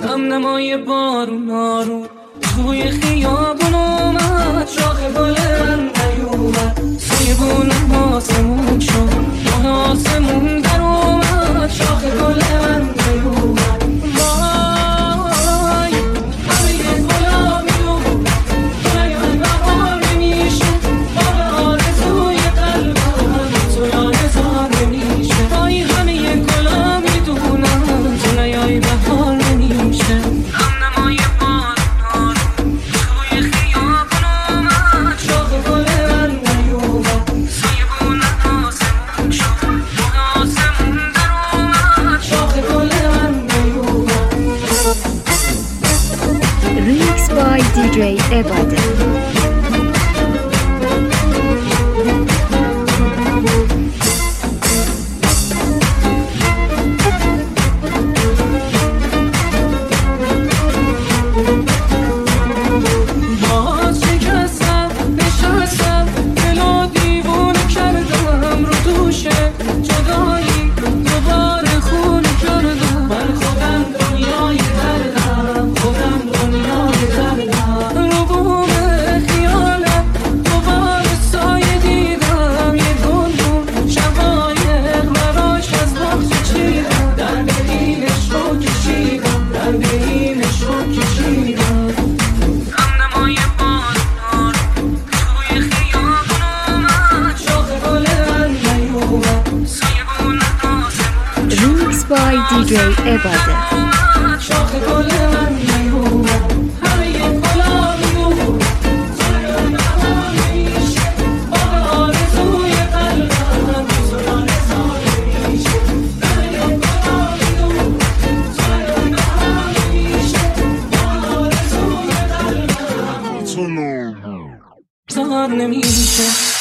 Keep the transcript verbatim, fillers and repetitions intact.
هم نمای بارون آروم توی خیابون اومد، شاخ گل من نیومد، سیبون آسمون شد، ماه آسمون در اومد، شاخ گل من نیومد. وای همه گلا میدون باید بهار نمیشه، باغ آرزوی قلبم تو یادتار نمیشه. وای همه گلا میدونم تو نیای بهار نمیشه. هم نمای Remix by دی جی عباده. by دی جی عباده. شاخ گل من نیومد، همه گلا میدون بهار نمیشه، باغ آرزوی قلبم تو یادتار نمیشه. همه گلا میدون بهار نمیشه، باغ آرزوی قلبم تو یادتار نمیشه.